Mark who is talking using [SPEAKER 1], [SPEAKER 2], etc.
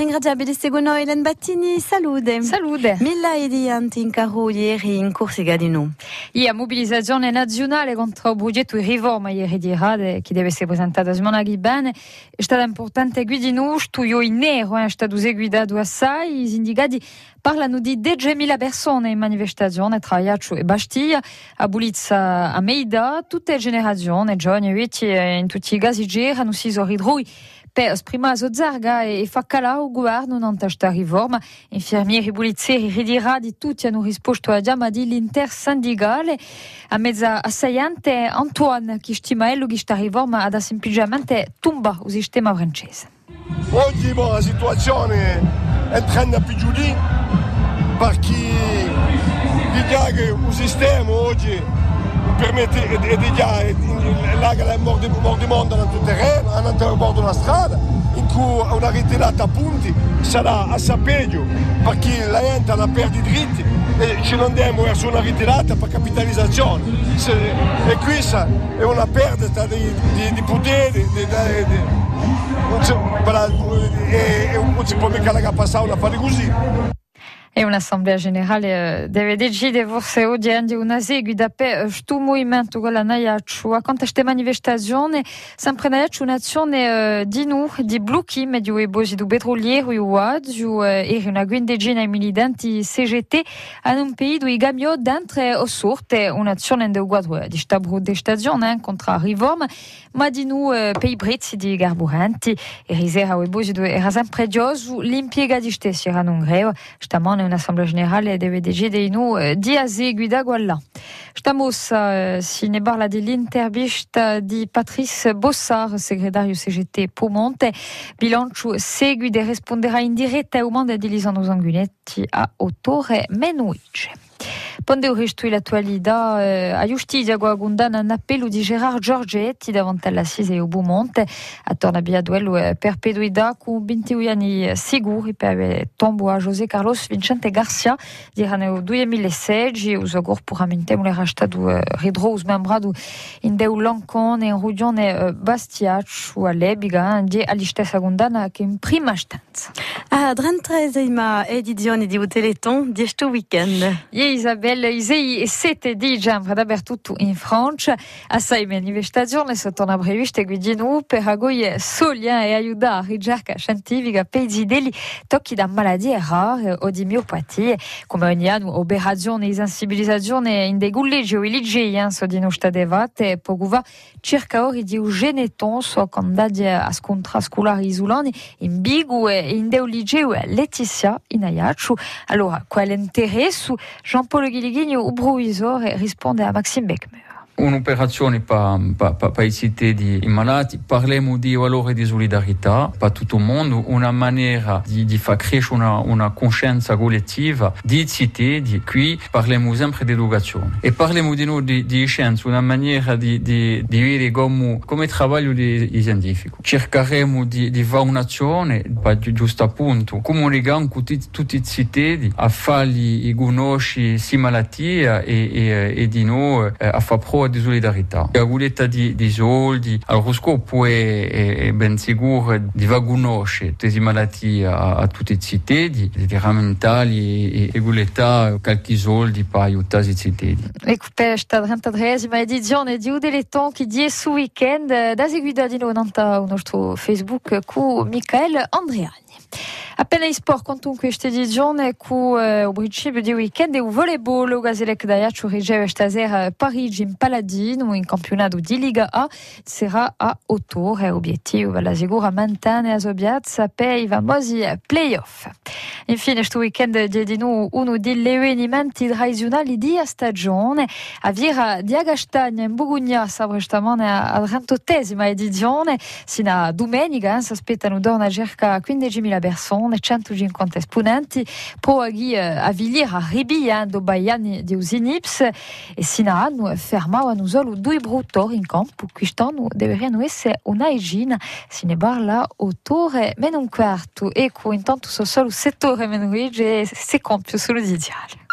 [SPEAKER 1] ringraziabile seguono Elen Battini, salute.
[SPEAKER 2] Salute.
[SPEAKER 1] Milla edianti in carro ieri in Corsica di nu.
[SPEAKER 2] La mobilizzazione nazionale contro il budgetto di riforma ieri di Rade, che deve essere presentata a Smonaghi bene, è stata importante guidino, studio in nero, è stato guidato assai, i sindicati parlano di 10.000 persone in manifestazione tra Ajaccio e Bastiglia, a Bulizza, a Meida, tutte le generazioni, giovani e vecchi, in tutti i casi girano, si sono ridrui per esprimere Zarga e fa calare il governo in questa riforma. Infermieri, pulizieri, ridirati, tutti hanno risposto a chiama dell'intersindicale. A mezza assaiante Antoine, che stima che questa riforma ha semplicemente tomba il sistema francese.
[SPEAKER 3] Oggi la situazione è entrando a peggiorare perché che il sistema oggi permette di dare la morte di mondo nel terreno, andando a bordo della strada, in cui una ritirata a punti sarà assai peggio perché la gente ha perso i diritti e ci non andiamo verso una ritirata per capitalizzazione. E questa è una perdita di potere, non si può mica passare una fare così.
[SPEAKER 2] E un'assemblea generale deve decidere forse oggi una seguita per questo movimento con la Najaccio. A questa manifestazione sempre Najaccio un'azione di nu, di blocchi medio e bosi du petroliero e uaggio e una quindicina di militanti CGT in un paese dove i camion dentro o sorte un'azione di uguaglio di stabro di stagione contro la riforma, ma di nu per i prezzi di carburanti e risera e bosi era sempre gioso l'impiega di stessi erano un greve, stamane un'assemblea generale deve decidere di seguire quella. Stiamo si ne parla dell'intervista di Patrice Bossard, segretario CGT Piemonte. Bilancio seguide risponderà in diretta au manda di Lisandro Zanguinetti a autore Menuice. Quando resto l'attualità, a giustizia condanna un appello di Gerard Giorgetti davanti all'assise e Beaumonte attorno a Biaduello perpetuità con 21 anni sicuri per tombo a José Carlos Vicente Garcia nel 2016 uso corporamente era stato ridro smembrato in deu Lancone in Rugione Bastiaccio a Lebiga di alla stessa condanna che in prima istanza.
[SPEAKER 1] A 33esima edizione di Teleton di questo weekend.
[SPEAKER 2] Isabelle Isei e 7 di dicembre dappertutto in Francia. Assai manifestazioni sono previste guidino per accogliere soglia e aiutare ricerca scientifica per i deli tocchi da malattie rare o di miopatie, come ogni anno operazioni di sensibilizzazione in dei collegi o licei so di nostra devate poco va circa ore di geneton so candidati a scontri scolari isolani in Bigu e in dei licei Letizia in Ajaccio. Allora, qual è l'interesse? Jean-Paul Ghiligno, il provvisore, risponde a Maxime Beckmer.
[SPEAKER 4] Un'operazione per i siti di malati, parliamo di valore di solidarietà per tutto il mondo, una maniera di far crescere una coscienza collettiva di siti, qui parliamo sempre di educazione e parliamo di noi di scienza, una maniera di vedere come lavoro di scientifico. Cercheremo di fare un'azione, giusto appunto, comunicando con tutti i siti a farli conoscere si malattia e di noi a fare prova di solidarietà. La guletta di soldi, allo scopo è ben sicuro di far conoscere queste malattie a tutti i cittadini, di rammentali e guletta qualche soldi per aiutare i cittadini.
[SPEAKER 2] Ecco, per questa 33esima edizione di Udeleton che di su weekend da seguire di noi sul nostro Facebook con Michael Andriani. Appena in sport, quantunque questa edizione con il principio di weekend e il volleyball, il Gazelec d'Ajaccio riceve stasera Parigi in Paladino in campionato di Liga A, sarà a ottobre, obiettivo per la sicura mantenere la piazza per i famosi playoff. Infine, questo weekend di noi uno degli avvenimenti tradizionali di stagione, a Vira di Agastagna in Borgogna, sabato stamane alla 38esima edizione, sino a domenica, si aspettano da circa 15.000 persone, 150 esponenti, poi a Villiers, a Ribia, do Baiani di Usinips, e sino a hanno fermavano solo 2 bruttori in campo, quest'anno dovrebbero essere una decina, se ne parla 8 ore meno un quarto, ecco, intanto sono solo 7 ore meno e 6 campi solo di diario.